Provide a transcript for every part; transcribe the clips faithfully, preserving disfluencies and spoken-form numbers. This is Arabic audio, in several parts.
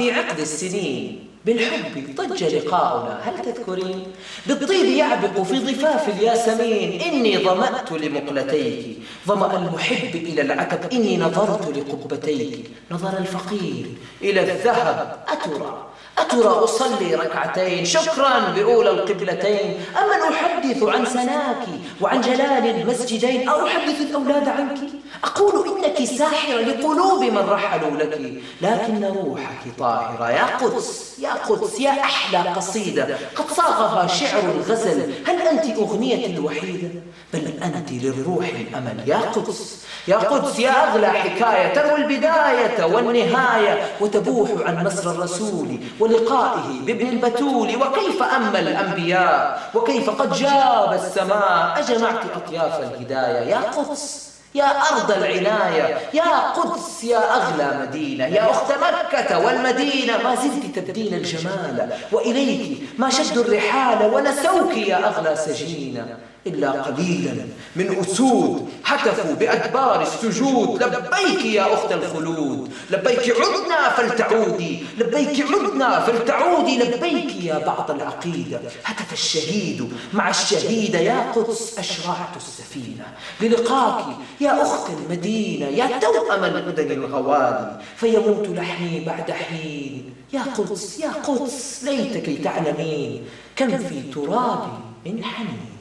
في عقد السنين بالحب ضج لقاؤنا هل تذكرين؟ بالطيب يعبق في ضفاف الياسمين إني ظمأت لمقلتيك ظمأ المحب إلى العتب إني نظرت لقبتيك نظر الفقير إلى الذهب أترى أترى أصلي ركعتين شكرا بأولى القبلتين أمن أحدث عن سناك وعن جلال المسجدين أو أحدث الأولاد عنك أقول إنك ساحرة لقلوب من رحلوا لك لكن روحك طاهرة يا قدس يا قدس يا أحلى قصيدة قد صاغها شعر الغزل هل أنت أغنيتي الوحيدة بل أنت للروح الأمل يا قدس يا قدس يا أغلى حكاية تروي البداية والنهاية وتبوح عن نصر الرسول ولقائه بابن البتول وكيف أما الأنبياء وكيف قد جاب السماء أجمعت أطياف الهداية يا قدس يا أرض العناية يا قدس يا أغلى مدينة يا أخت مكة والمدينة ما زلت تبدين الجمال وإليك ما شدوا الرحال ونسوك يا أغلى سجينة إلا قليلا من أسود حتفوا بأدبار السجود لبيك يا أخت الخلود لبيك عدنا فلتعودي لبيك عدنا فلتعودي لبيك يا بعض العقيدة هتف الشهيد مع الشهيدة يا قدس أشرعت السفينة للقاك يا أخت المدينة يا توأم الأذن الغوالي فيموت لحمي بعد حين يا قدس يا قدس ليتك تعلمين كم في ترابي من حنين.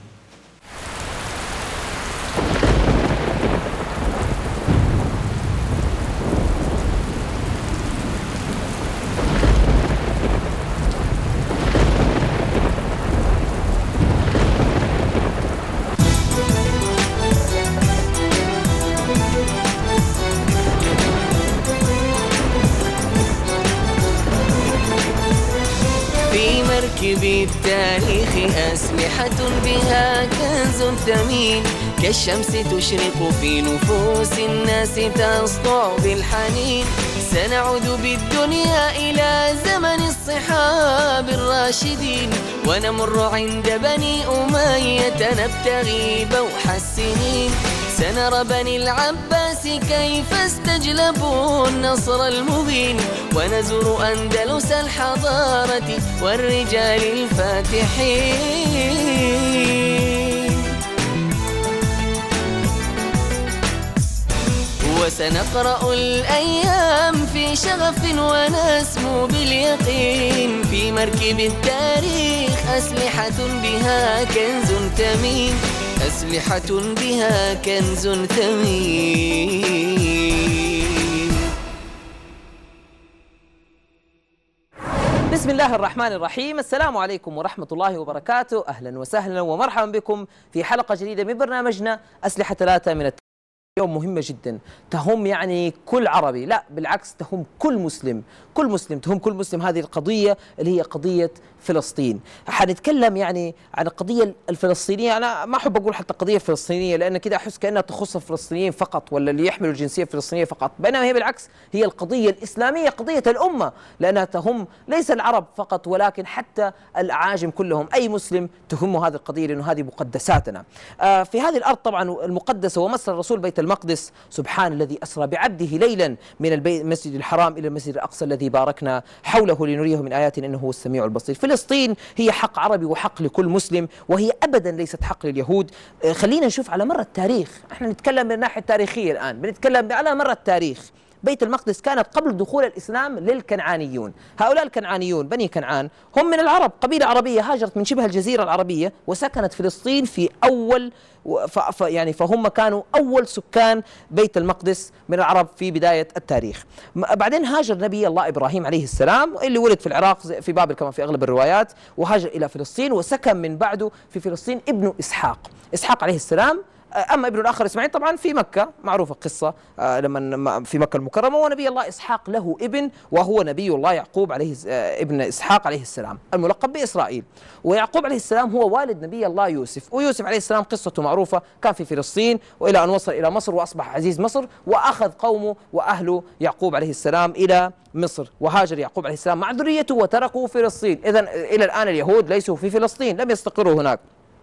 بالتاريخ أسلحة بها كنز ثمين كالشمس تشرق في نفوس الناس تسطع بالحنين سنعود بالدنيا إلى زمن الصحاب الراشدين ونمر عند بني أمية نبتغي بوح السنين سنرى بني العباس كيف استجلبوا النصر المبين ونزور أندلس الحضارة والرجال الفاتحين وسنقرأ الأيام في شغف ونسمو باليقين في مركب التاريخ أسلحة بها كنز ثمين أسلحة بها كنز ثمين. بسم الله الرحمن الرحيم. السلام عليكم ورحمة الله وبركاته. أهلا وسهلا ومرحبا بكم في حلقة جديدة من برنامجنا أسلحة ثلاثة من التاريخ. يوم مهمة جدا تهم يعني كل عربي، لا بالعكس تهم كل مسلم، كل مسلم تهم كل مسلم. هذه القضية اللي هي قضية فلسطين. حنتكلم يعني عن القضية الفلسطينية. أنا ما أحب أقول حتى القضية الفلسطينية لأن كده أحس كأنها تخص الفلسطينيين فقط ولا اللي يحملوا الجنسية الفلسطينية فقط، بينما هي بالعكس هي القضية الإسلامية قضية الأمة لأنها تهم ليس العرب فقط ولكن حتى الأعاجم كلهم. أي مسلم تهمه هذه القضية لأنه هذه مقدساتنا. آه في هذه الأرض طبعا المقدسة ومصر الرسول بيت المقدس سبحان الذي أسرى بعبده ليلا من المسجد الحرام إلى المسجد الأقصى الذي باركنا حوله لنريه من آياتنا إنه هو السميع البصير. فلسطين هي حق عربي وحق لكل مسلم وهي أبدا ليست حق لليهود. خلينا نشوف على مر التاريخ، احنا نتكلم من الناحية التاريخية الآن، بنتكلم على مر التاريخ. بيت المقدس كانت قبل دخول الإسلام للكنعانيون. هؤلاء الكنعانيون بني كنعان هم من العرب، قبيلة عربية هاجرت من شبه الجزيرة العربية وسكنت فلسطين في أول ف يعني فهم كانوا أول سكان بيت المقدس من العرب في بداية التاريخ. بعدين هاجر نبي الله إبراهيم عليه السلام اللي ولد في العراق في بابل كما في أغلب الروايات، وهاجر إلى فلسطين وسكن من بعده في فلسطين ابنه إسحاق إسحاق عليه السلام. أما ابنه الآخر إسماعيل طبعا في مكة، معروفة القصة لما في مكة المكرمة. ونبي الله إسحاق له ابن وهو نبي الله يعقوب عليه ابن إسحاق عليه السلام الملقب بإسرائيل. ويعقوب عليه السلام هو والد نبي الله يوسف، ويوسف عليه السلام قصته معروفة، كان في فلسطين وإلى أن وصل إلى مصر وأصبح عزيز مصر وأخذ قومه وأهله يعقوب عليه السلام إلى مصر، وهاجر يعقوب عليه السلام مع ذريته وتركوا فلسطين. إذن إلى الآن اليهود ليسوا في فلسطين، لم يستقروا هناك.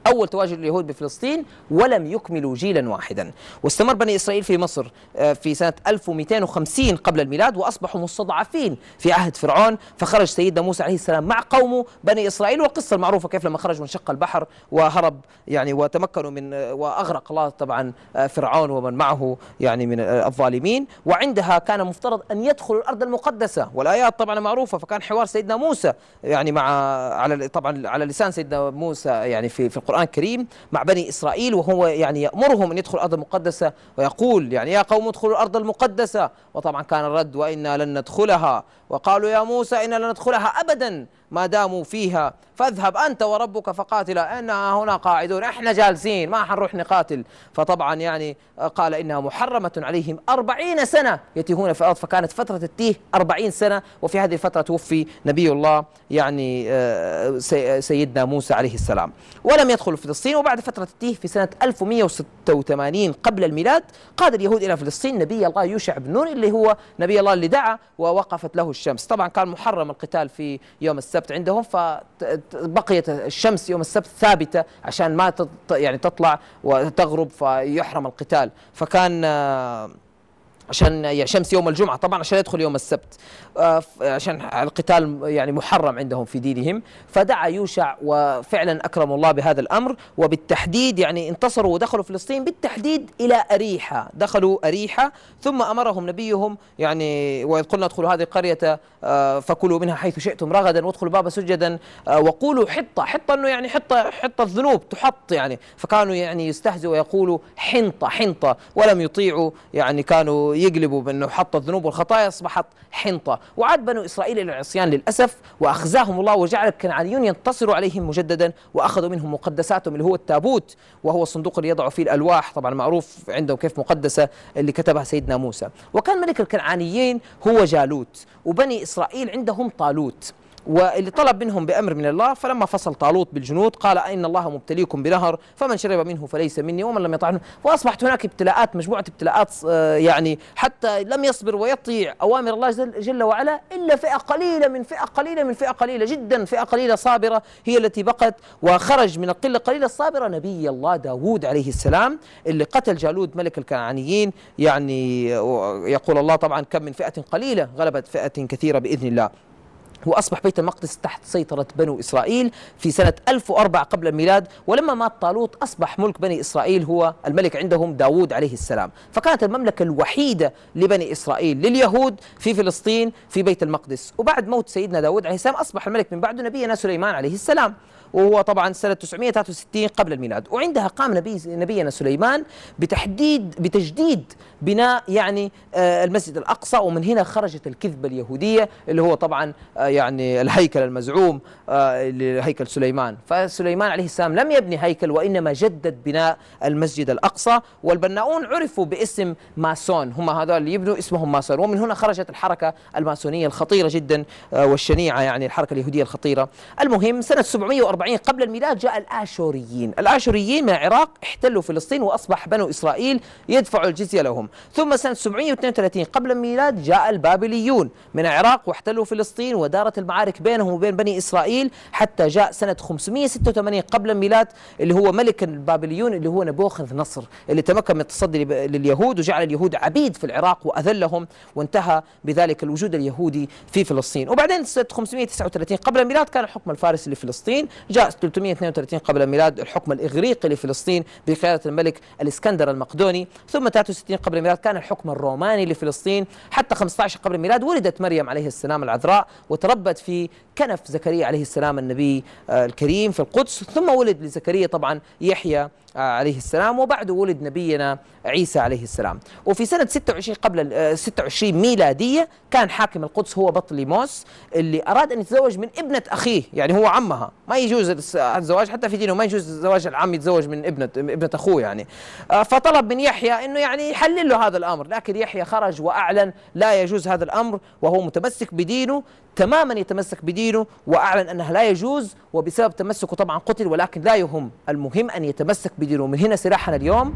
أول تواجد اليهود بفلسطين ولم يكملوا جيلا واحدا. واستمر بني إسرائيل في مصر في سنة ألف ومئتين وخمسين قبل الميلاد، وأصبحوا مستضعفين في عهد فرعون، فخرج سيدنا موسى عليه السلام مع قومه بني إسرائيل. والقصة المعروفة كيف لما خرج وانشق البحر وهرب يعني وتمكنوا من وأغرق الله طبعا فرعون ومن معه يعني من الظالمين. وعندها كان مفترض أن يدخلوا الأرض المقدسة، والآيات طبعا معروفة. فكان حوار سيدنا موسى يعني مع على طبعا على لسان سيدنا موسى يعني في في القرآن الكريم مع بني إسرائيل، وهو يعني يأمرهم أن يدخلوا الأرض المقدسة ويقول يعني يا قوم ادخلوا الأرض المقدسة. وطبعا كان الرد وإنا لن ندخلها، وقالوا يا موسى إنا لن ندخلها أبدا ما داموا فيها فاذهب أنت وربك فقاتلا إنها هنا قاعدون، إحنا جالسين ما حنروح نقاتل. فطبعا يعني قال إنها محرمة عليهم أربعين سنة يتيهون في الأرض، فكانت فترة التيه أربعين سنة. وفي هذه الفترة توفي نبي الله يعني سيدنا موسى عليه السلام ولم يدخل فلسطين. وبعد فترة التيه في سنة ألف ومئة وستة وثمانين قبل الميلاد قاد اليهود إلى فلسطين نبي الله يوشع بن نون اللي هو نبي الله اللي دعا ووقفت له الشمس. طبعا كان محرم القتال في يوم السبت عندهم، فبقيت الشمس يوم السبت ثابتة عشان ما يعني تطلع وتغرب فيحرم القتال. فكان عشان شمس يوم الجمعة طبعا عشان يدخل يوم السبت، عشان القتال يعني محرم عندهم في دينهم. فدعا يوشع وفعلا أكرم الله بهذا الأمر، وبالتحديد يعني انتصروا ودخلوا فلسطين بالتحديد إلى أريحة. دخلوا أريحة ثم أمرهم نبيهم يعني وإذ قلنا ادخلوا هذه القرية فكلوا منها حيث شئتم رغدا وادخلوا باب سجدا وقولوا حطة. حطة أنه يعني حطة حطة الذنوب تحط يعني، فكانوا يعني يستهزئوا ويقولوا حنطة حنطة ولم يطيعوا يعني كانوا يقلبوا بأنه حط الذنوب والخطايا أصبحت حنطة. وعاد بنو إسرائيل إلى العصيان للأسف وأخزاهم الله وجعل الكنعانيون ينتصروا عليهم مجددا وأخذوا منهم مقدساتهم اللي هو التابوت وهو الصندوق اللي يضعوا فيه الألواح طبعا معروف عندهم كيف مقدسة اللي كتبها سيدنا موسى. وكان ملك الكنعانيين هو جالوت، وبني إسرائيل عندهم طالوت، واللي طلب منهم بأمر من الله. فلما فصل طالوت بالجنود قال إن الله مبتليكم بنهر فمن شرب منه فليس مني ومن لم يطعمه. وأصبحت هناك ابتلاءات مجموعة ابتلاءات يعني حتى لم يصبر ويطيع أوامر الله جل وعلا إلا فئة قليلة من فئة قليلة من فئة قليلة جدا، فئة قليلة صابرة هي التي بقت. وخرج من القلة القليلة الصابرة نبي الله داود عليه السلام اللي قتل جالوت ملك الكنعانيين. يعني يقول الله طبعا كم من فئة قليلة غلبت فئة كثيرة بإذن الله. وأصبح بيت المقدس تحت سيطرة بنو إسرائيل في سنة ألف وأربعة قبل الميلاد. ولما مات طالوت أصبح ملك بني إسرائيل هو الملك عندهم داود عليه السلام. فكانت المملكة الوحيدة لبني إسرائيل لليهود في فلسطين في بيت المقدس. وبعد موت سيدنا داود عليه السلام أصبح الملك من بعده نبينا سليمان عليه السلام، وهو طبعا سنة تسعمئة وثلاثة وستين قبل الميلاد. وعندها قام نبي نبينا سليمان بتحديد بتجديد بناء يعني آه المسجد الأقصى. ومن هنا خرجت الكذبة اليهودية اللي هو طبعا آه يعني الهيكل المزعوم آه لهيكل سليمان. فسليمان عليه السلام لم يبني هيكل وإنما جدد بناء المسجد الأقصى. والبناؤون عرفوا باسم ماسون، هم هذول اللي يبنوا اسمهم ماسون. ومن هنا خرجت الحركة الماسونية الخطيرة جدا آه والشنيعة يعني الحركة اليهودية الخطيرة. المهم سنة سبعمئة وأربعين قبل الميلاد جاء الآشوريين. الآشوريين من العراق احتلوا فلسطين وأصبح بنو إسرائيل يدفعوا الجزية لهم. ثم سنة سبعمئة واثنين وثلاثين قبل الميلاد جاء البابليون من العراق واحتلوا فلسطين ودارت المعارك بينهم وبين بني إسرائيل حتى جاء سنة خمسمئة وستة وثمانين قبل الميلاد اللي هو ملك البابليون اللي هو نبوخذ نصر اللي تمكن من التصدي لليهود وجعل اليهود عبيد في العراق وأذلهم، وانتهى بذلك الوجود اليهودي في فلسطين. وبعدين سنة خمسمئة وتسعة وثلاثين قبل الميلاد كان الحكم الفارسي لفلسطين. جاء ثلاثمئة واثنين وثلاثين قبل الميلاد الحكم الإغريقي لفلسطين بقيادة الملك الإسكندر المقدوني. ثم ثلاثة وستين قبل الميلاد كان الحكم الروماني لفلسطين حتى خمسة عشر قبل الميلاد. ولدت مريم عليه السلام العذراء وتربت في كنف زكريا عليه السلام النبي الكريم في القدس. ثم ولد لزكريا طبعا يحيى عليه السلام، وبعده ولد نبينا عيسى عليه السلام. وفي سنة ستة وعشرين قبل ستة وعشرين ميلادية كان حاكم القدس هو بطليموس اللي أراد أن يتزوج من ابنة أخيه، يعني هو عمها، ما يجوز الزواج حتى في دينه، ما يجوز زواج العم يتزوج من ابنة ابنة أخوه يعني. فطلب من يحيى أنه يعني يحلل له هذا الأمر، لكن يحيى خرج وأعلن لا يجوز هذا الأمر، وهو متمسك بدينه تماما، يتمسك بدينه وأعلن أنه لا يجوز، وبسبب تمسكه طبعا قتل، ولكن لا يهم، المهم أن يتمسك بدينه. من هنا سلاحنا اليوم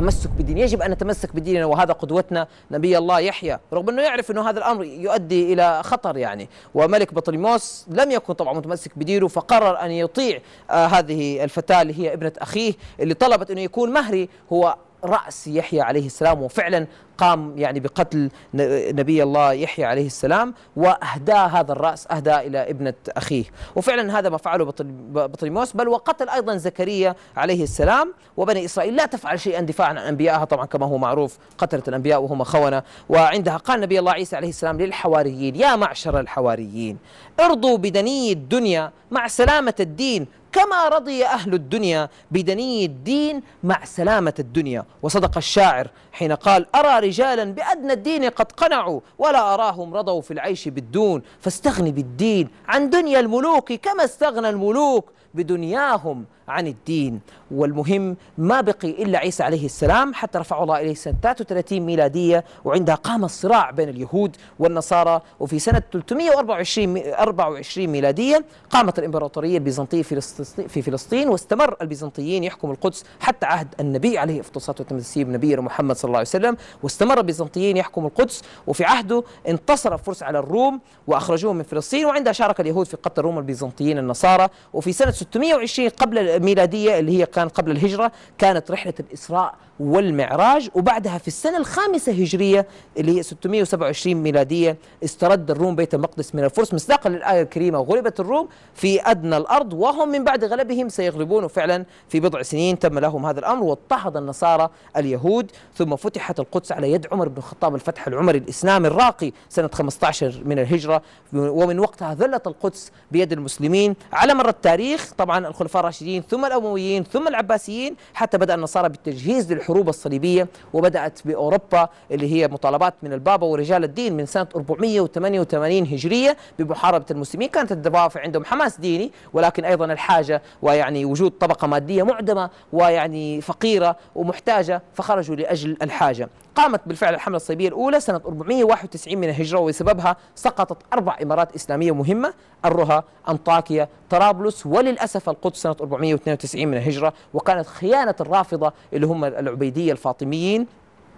التمسك بالدين، يجب أن نتمسك بديننا، وهذا قدوتنا نبي الله يحيى، رغم أنه يعرف أنه هذا الأمر يؤدي إلى خطر يعني. وملك بطليموس لم يكن طبعا متمسك بدينه، فقرر أن يطيع آه هذه الفتاة اللي هي ابنة أخيه اللي طلبت أنه يكون مهري هو رأس يحيى عليه السلام، وفعلا قام يعني بقتل نبي الله يحيى عليه السلام وأهداه هذا الرأس، أهداه إلى ابنة أخيه. وفعلا هذا ما فعله بطليموس، بل وقتل أيضا زكريا عليه السلام. وبني إسرائيل لا تفعل شيئا دفاعا عن أنبيائها، طبعا كما هو معروف قتلت الأنبياء وهم خونة. وعندها قال نبي الله عيسى عليه السلام للحواريين: يا معشر الحواريين ارضوا بدني الدنيا مع سلامة الدين، كما رضي أهل الدنيا بدني الدين مع سلامة الدنيا. وصدق الشاعر حين قال: أرى رجالا بأدنى الدين قد قنعوا، ولا أراهم رضوا في العيش بالدون، فاستغني بالدين عن دنيا الملوك كما استغنى الملوك بدنياهم عن الدين. والمهم ما بقي إلا عيسى عليه السلام حتى رفعه الله إليه سنة ثلاثة وثلاثين ميلادية، وعندها قام الصراع بين اليهود والنصارى. وفي سنة ثلاثمئة وأربعة وعشرين ميلادية قامت الإمبراطورية البيزنطية في فلسطين، واستمر البيزنطيين يحكموا القدس حتى عهد النبي عليه الصلاة والسلام نبينا محمد صلى الله عليه وسلم، واستمر البيزنطيين يحكموا القدس. وفي عهده انتصر الفرس على الروم وأخرجوهم من فلسطين، وعندها شارك اليهود في قتل الروم البيزنطيين النصارى. وفي سنة ستمئة وعشرين قبل الميلادية اللي هي كان قبل الهجرة كانت رحلة الإسراء والمعراج. وبعدها في السنة الخامسة هجرية اللي هي ستمئة وسبعة وعشرين ميلادية استرد الروم بيت المقدس من الفرس مصداقا للآية الكريمة: وغلبت الروم في أدنى الأرض وهم من بعد غلبهم سيغلبون. وفعلا في بضع سنين تم لهم هذا الأمر، واضطهد النصارى اليهود. ثم فتحت القدس على يد عمر بن الخطاب الفتح العمري الإسلامي الراقي سنة خمسة عشر من الهجرة، ومن وقتها ظلت القدس بيد المسلمين على مر التاريخ، طبعا الخلفاء الراشدين ثم الأمويين ثم العباسيين، حتى بدأ النصارى بالتجهيز الحروب الصليبية، وبدأت بأوروبا اللي هي مطالبات من البابا ورجال الدين من سنة أربعمئة وثمانية وثمانين هجرية بمحاربة المسلمين. كانت الدوافع عندهم حماس ديني، ولكن أيضا الحاجة ويعني وجود طبقة مادية معدمة ويعني فقيرة ومحتاجة، فخرجوا لأجل الحاجة. قامت بالفعل الحملة الصليبية الأولى سنة أربعمئة وواحد وتسعين من الهجرة، وبسببها سقطت أربع إمارات إسلامية مهمة: الرها، أنطاكيا، طرابلس، وللأسف القدس سنة أربعمئة واثنين وتسعين من الهجرة. وكانت خيانة الرافضة اللي هم العبيدية الفاطميين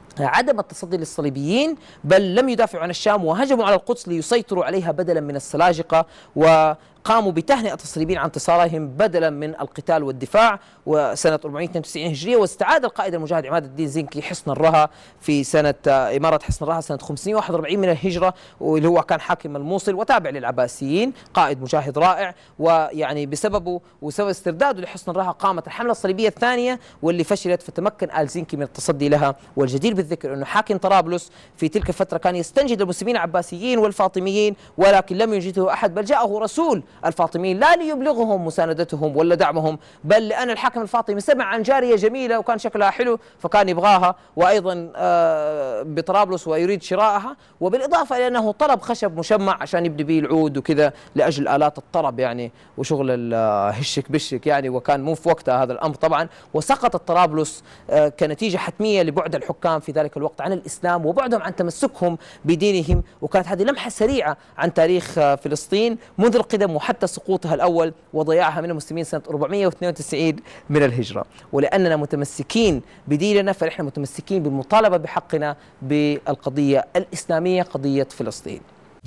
عدم التصدي للصليبيين، بل لم يدافعوا عن الشام وهجموا على القدس ليسيطروا عليها بدلا من السلاجقة، وقاموا بتهنئة الصليبيين عن انتصارهم بدلا من القتال والدفاع. وسنة أربعمئة واثنين وتسعين هجرية واستعاد القائد المجاهد عماد الدين زنكي حصن الرها في سنة إمارة حصن الرها سنة خمسمئة وواحد وأربعين من الهجرة، واللي هو كان حاكم الموصل وتابع للعباسيين، قائد مجاهد رائع. ويعني بسببه وسبب استرداده لحصن الرها قامت الحملة الصليبية الثانية واللي فشلت، فتمكن آل زنكي من التصدي لها. والجدير بالذكر أنه حاكم طرابلس في تلك الفترة كان يستنجد المسلمين العباسيين والفاطميين، ولكن لم ينجده أحد، بل جاءه رسول الفاطميين لا ليبلغهم مساندتهم ولا دعمهم، بل لأن الحاكم الفاطمي سمع عن جارية جميلة وكان شكلها حلو فكان يبغاها، وأيضا بطرابلس ويريد شراءها، وبالإضافة إلى أنه طلب خشب مشمع عشان يبدي به العود وكذا لأجل آلات الطرب يعني وشغل الهشك بشك يعني، وكان مو في وقتها هذا الأمر طبعا. وسقطت طرابلس كنتيجة حتمية لبعد الحكام في ذلك الوقت عن الإسلام وبعدهم عن تمسكهم بدينهم. وكانت هذه لمحة سريعة عن تاريخ فلسطين منذ القدم وحتى سقوطها الأول وضياعها من المسلمين سنة أربعمئة واثنين وتسعين من الهجرة. ولأننا متمسكين بديننا فنحن متمسكين بالمطالبة بحقنا بالقضية الإسلامية، قضية فلسطين.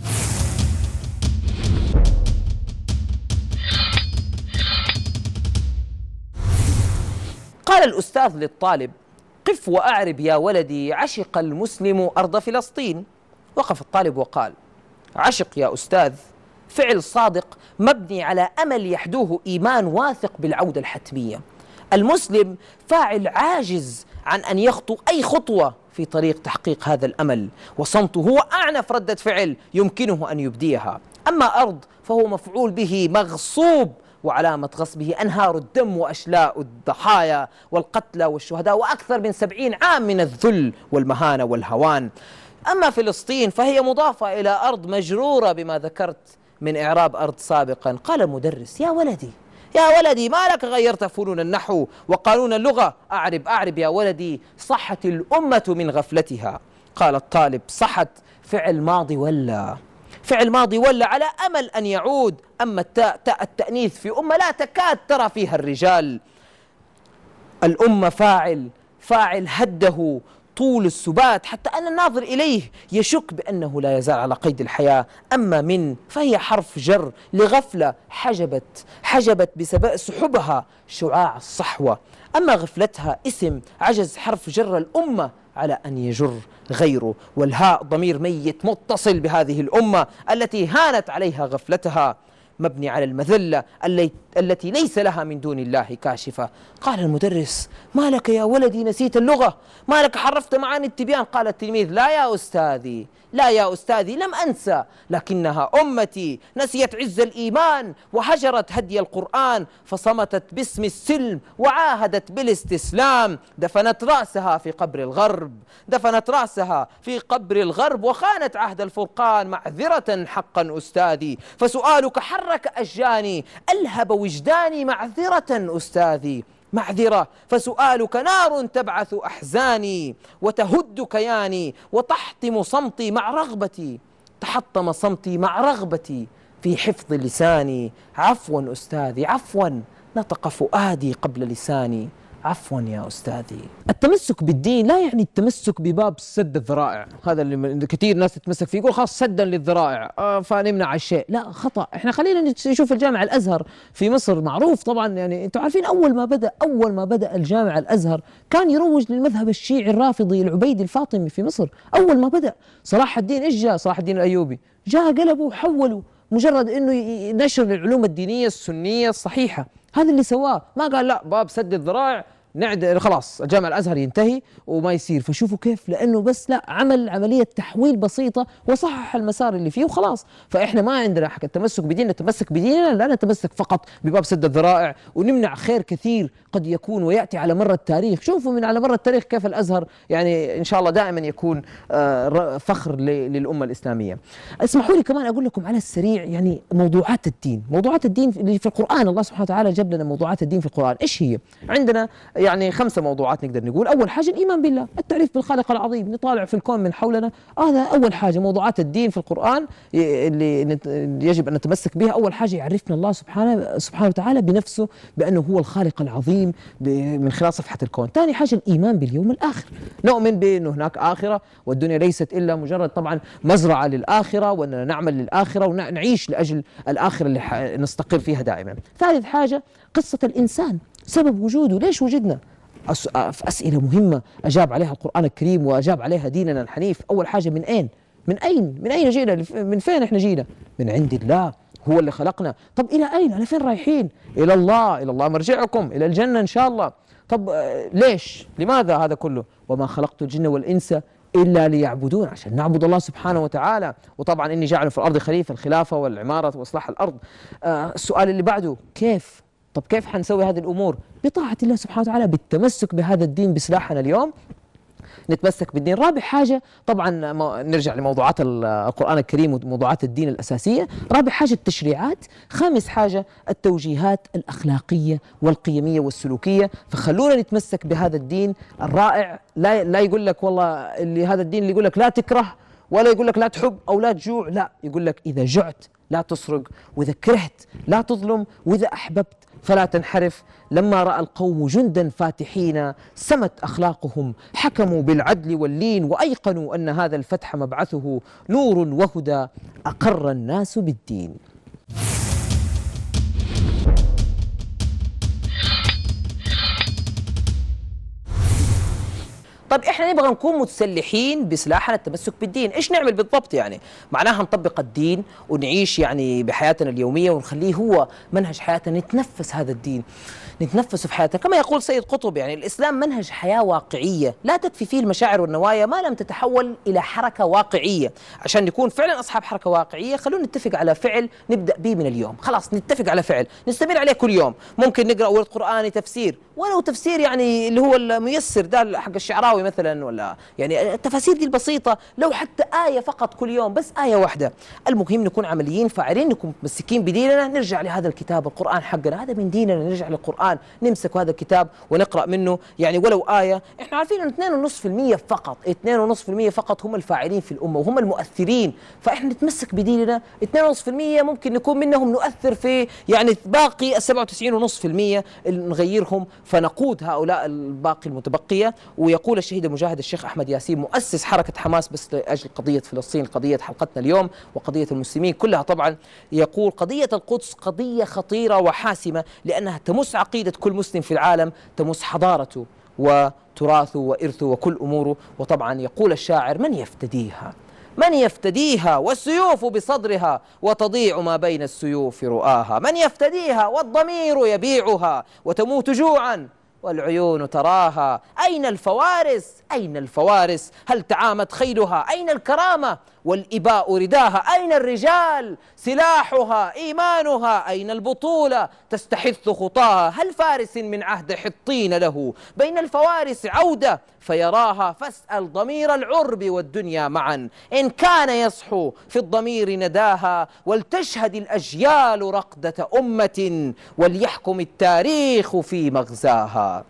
قال الأستاذ للطالب: قف وأعرب يا ولدي، عشق المسلم أرض فلسطين. وقف الطالب وقال: عشق يا أستاذ فعل صادق مبني على أمل يحدوه إيمان واثق بالعودة الحتمية. المسلم فاعل عاجز عن أن يخطو أي خطوة في طريق تحقيق هذا الأمل، وصمته هو أعنف ردة فعل يمكنه أن يبديها. أما أرض فهو مفعول به مغصوب، وعلامة غصبه أنهار الدم وأشلاء الضحايا والقتلى والشهداء وأكثر من سبعين عام من الذل والمهانة والهوان. أما فلسطين فهي مضافة إلى أرض مجرورة بما ذكرت من إعراب أرض سابقا. قال المدرس: يا ولدي يا ولدي ما لك غيرت فنون النحو وقانون اللغة؟ أعرب أعرب يا ولدي، صحت الأمة من غفلتها. قال الطالب: صحت فعل ماضي ولا فعل ماضي ولا على أمل أن يعود. أما التاء تاء التأنيث في أمة لا تكاد ترى فيها الرجال. الأمة فاعل فاعل هده طول السبات حتى أن الناظر إليه يشك بأنه لا يزال على قيد الحياة. أما من فهي حرف جر لغفلة حجبت حجبت بسبب سحبها شعاع الصحوة. أما غفلتها اسم عجز حرف جر الأمة على أن يجر غيره، والهاء ضمير ميت متصل بهذه الأمة التي هانت عليها غفلتها، مبني على المذلة التي ليس لها من دون الله كاشفة. قال المدرس: ما لك يا ولدي نسيت اللغة؟ ما لك حرفت معاني التبيان؟ قال التلميذ: لا يا أستاذي، لا يا أستاذي، لم أنسى، لكنها أمتي نسيت عز الإيمان وهجرت هدي القرآن، فصمتت باسم السلم وعاهدت بالاستسلام، دفنت رأسها في قبر الغرب دفنت رأسها في قبر الغرب وخانت عهد الفرقان. معذرة حقا أستاذي، فسؤالك حرك أشجاني، ألهب وجداني. معذرة أستاذي، معذرة، فسؤالك نار تبعث أحزاني وتهد كياني وتحطم صمتي مع رغبتي. تحطم صمتي مع رغبتي في حفظ لساني. عفوا أستاذي، عفوا، نطق فؤادي قبل لساني. عفوا يا أستاذي. التمسك بالدين لا يعني التمسك بباب سد الذرائع، هذا اللي كثير ناس تتمسك فيه، يقول خلاص سدا للذرائع آه فنمنع الشيء. لا، خطأ. احنا خلينا نشوف الجامع الأزهر في مصر، معروف طبعا، يعني انتم عارفين أول ما بدأ أول ما بدأ الجامع الأزهر كان يروج للمذهب الشيعي الرافضي العبيدي الفاطمي في مصر. أول ما بدأ صلاح الدين إيش جاء؟ صلاح الدين الأيوبي جاء قلبه وحوله، مجرد انه نشر العلوم الدينية السنية الصحيحة، هذا اللي سواه. ما قال لا باب سد الذرائع نعد خلاص الجامع الازهر ينتهي وما يصير. فشوفوا كيف، لانه بس لا عمل عمليه تحويل بسيطه وصحح المسار اللي فيه وخلاص. فاحنا ما عندنا حق التمسك بديننا، نتمسك بديننا لا نتمسك فقط بباب سد الذرائع ونمنع خير كثير قد يكون وياتي على مر التاريخ. شوفوا من على مر التاريخ كيف الازهر يعني ان شاء الله دائما يكون فخر للامه الاسلاميه. اسمحوا لي كمان اقول لكم على السريع يعني موضوعات الدين، موضوعات الدين اللي في القران. الله سبحانه وتعالى جاب لنا موضوعات الدين في القران. ايش هي؟ عندنا يعني خمسة موضوعات نقدر نقول. أول حاجة الإيمان بالله، التعريف بالخالق العظيم، نطالع في الكون من حولنا. هذا أول حاجة. موضوعات الدين في القرآن اللي يجب أن نتمسك بها، أول حاجة يعرفنا الله سبحانه سبحانه وتعالى بنفسه بأنه هو الخالق العظيم من خلال صفحة الكون. ثاني حاجة الإيمان باليوم الآخر، نؤمن بأنه هناك آخرة والدنيا ليست إلا مجرد طبعا مزرعة للآخرة، وأننا نعمل للآخرة ونعيش لأجل الآخرة اللي نستقر فيها دائما. ثالث حاجة قصة الإنسان، سبب وجوده، ليش وجدنا؟ أسئلة مهمة أجاب عليها القرآن الكريم وأجاب عليها ديننا الحنيف. أول حاجة من أين؟ من أين؟ من أين جينا؟ من فين إحنا جينا؟ من عند الله، هو اللي خلقنا. طب إلى أين؟ على فين رايحين؟ إلى الله، إلى الله مرجعكم، إلى الجنة إن شاء الله. طب ليش؟ لماذا هذا كله؟ وما خلقت الجن والإنس إلا ليعبدون، عشان نعبد الله سبحانه وتعالى. وطبعا إني جاعل في الأرض خليفة، الخلافة والعمارة وإصلاح الأرض. آه السؤال اللي بعده كيف؟ طب كيف حنسوي هذه الأمور؟ بطاعة الله سبحانه وتعالى، بالتمسك بهذا الدين بسلاحنا اليوم نتمسك بالدين. رابع حاجة طبعا نرجع لموضوعات القرآن الكريم وموضوعات الدين الأساسية. رابع حاجة التشريعات. خامس حاجة التوجيهات الأخلاقية والقيمية والسلوكية. فخلونا نتمسك بهذا الدين الرائع. لا لا يقول لك والله اللي هذا الدين اللي يقول لك لا تكره، ولا يقول لك لا تحب أو لا تجوع، لا، يقول لك إذا جعت لا تسرق، وإذا كرهت لا تظلم، وإذا أحببت فلا تنحرف. لما رأى القوم جندا فاتحين سمت أخلاقهم، حكموا بالعدل واللين وأيقنوا أن هذا الفتح مبعثه نور وهدى، أقر الناس بالدين. طيب احنا نبغى نكون متسلحين بسلاحنا التمسك بالدين، ايش نعمل بالضبط؟ يعني معناها نطبق الدين ونعيش يعني بحياتنا اليومية ونخليه هو منهج حياتنا، نتنفس هذا الدين، نتنفس في حياتنا. كما يقول سيد قطب يعني الإسلام منهج حياة واقعية لا تكفي فيه المشاعر والنوايا ما لم تتحول إلى حركة واقعية. عشان نكون فعلا أصحاب حركة واقعية خلونا نتفق على فعل نبدأ به من اليوم. خلاص نتفق على فعل نستمر عليه كل يوم. ممكن نقرأ ورد قرآني، تفسير، ولو تفسير يعني اللي هو الميسر ده حق الشعراوي مثلا، ولا يعني التفاسير دي البسيطة، لو حتى آية فقط كل يوم، بس آية واحدة. المهم نكون عمليين فاعلين، نكون متمسكين بديننا، نرجع لهذا الكتاب القرآن حقنا، هذا من ديننا، نرجع للقرآن القرآن نمسك هذا الكتاب ونقرأ منه يعني ولو آية. إحنا عارفين أن اثنين فاصلة خمسة بالمئة فقط اثنين فاصلة خمسة بالمئة فقط هم الفاعلين في الأمة وهم المؤثرين، فإحنا نتمسك بديننا. اثنين فاصلة خمسة بالمئة ممكن نكون منهم نؤثر في يعني باقي ال سبعة وتسعين فاصلة خمسة بالمئة نغيرهم فنقود هؤلاء الباقي المتبقية. ويقول الشهيد المجاهد الشيخ أحمد ياسين مؤسس حركة حماس بس لأجل قضية فلسطين، قضية حلقتنا اليوم وقضية المسلمين كلها طبعا، يقول قضية القدس قضية خطيرة وحاسمة لأنها تمس عقيدة كل مسلم في العالم، تمس حضارته وتراثه وإرثه وكل أموره. وطبعا يقول الشاعر من يفتديها من يفتديها والسيوف بصدرها وتضيع ما بين السيوف رؤاها، من يفتديها والضمير يبيعها وتموت جوعا والعيون تراها، أين الفوارس أين الفوارس هل تعامت خيلها، أين الكرامة والإباء رداها، أين الرجال سلاحها إيمانها، أين البطولة تستحث خطاها، هل فارس من عهد حطين له بين الفوارس عودة فيراها، فاسأل ضمير العرب والدنيا معا إن كان يصحو في الضمير نداها، ولتشهد الأجيال رقدة أمة وليحكم التاريخ في مغزاها.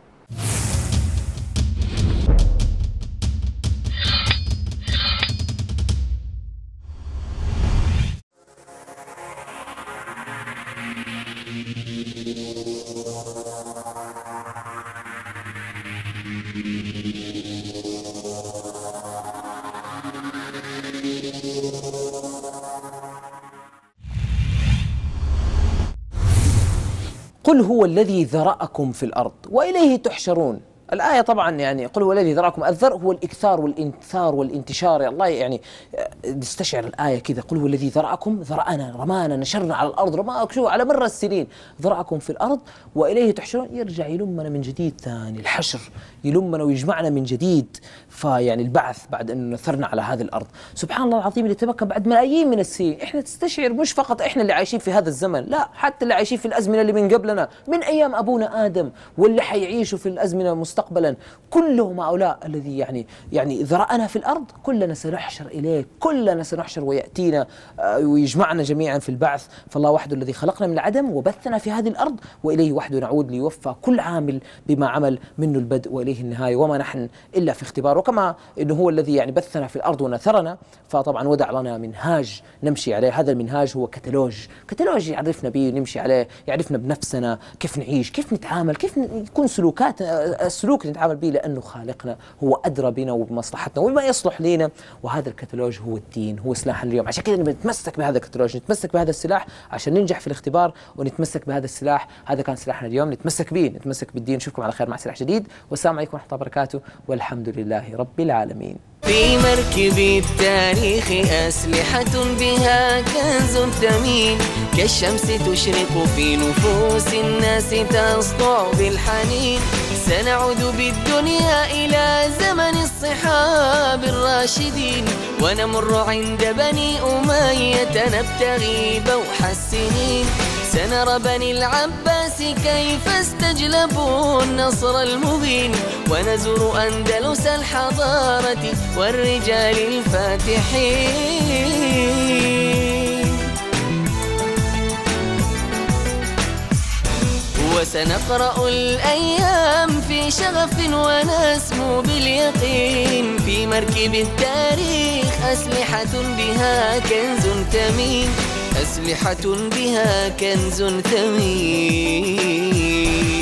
قل هو الذي ذرأكم في الأرض وإليه تحشرون. الآية طبعا يعني قل هو الذي ذرأكم، الذرء هو الإكثار والإنثار والانتشار. الله يعني نستشعر الآية كذا، قل هو الذي ذرأكم، ذرأنا رمانا نشرنا على الأرض رماك شو على مر السنين، ذرأكم في الأرض وإليه تحشرون. يرجع يلمنا من جديد ثاني، الحشر يلمنا ويجمعنا من جديد، فيعني البعث بعد أن نثرنا على هذه الأرض. سبحان الله العظيم اللي تبقى بعد ملايين من السنين. إحنا تستشعر مش فقط إحنا اللي عايشين في هذا الزمن، لا حتى اللي عايشين في الأزمنة اللي من قبلنا من أيام أبونا آدم واللي حيعيشوا في الأزمنة مستقبلا، كلهم هؤلاء الذي يعني يعني ذرأنا في الأرض كلنا سنحشر إليه، كلنا سنحشر ويأتينا ويجمعنا جميعا في البعث. فالله وحده الذي خلقنا من العدم وبثنا في هذه الأرض وإليه وحده نعود ليوفى كل عامل بما عمل، منه البدء وإليه النهاية وما نحن إلا في اختبار. وكما أنه هو الذي يعني بثنا في الأرض ونثرنا، فطبعا ودع لنا منهاج نمشي عليه. هذا المنهاج هو كتالوج كتالوج يعرفنا به نمشي عليه، يعرفنا بنفسنا كيف نعيش، كيف نتعامل، كيف يكون سلوكات السلوك نتعامل به، لأنه خالقنا هو أدرى بنا وبمصلحتنا وبما يصلح لنا. وهذا الكتالوج هو الدين، هو سلاحنا اليوم. عشان كذا نتمسك بهذا الكتالوج، نتمسك بهذا السلاح عشان ننجح في الاختبار، ونتمسك بهذا السلاح. هذا كان سلاحنا اليوم، نتمسك به، نتمسك بالدين. نشوفكم على خير مع سلاح جديد، والسلام عليكم ورحمة الله وبركاته، والحمد لله رب العالمين. في مركب التاريخ أسلحة بها كنز ثمين، كالشمس تشرق في نفوس الناس تسطع بالحنين. سنعود بالدنيا إلى زمن الصحاب الراشدين، ونمر عند بني أمية نبتغي بوح السنين. سنرى بني العباس كيف استجلبوا النصر المبين، ونزور أندلس الحضارة والرجال الفاتحين. وسنقرأ الأيام في شغف ونسمو باليقين، في مركب التاريخ أسلحة بها كنز ثمين، أسلحة بها كنز ثمين.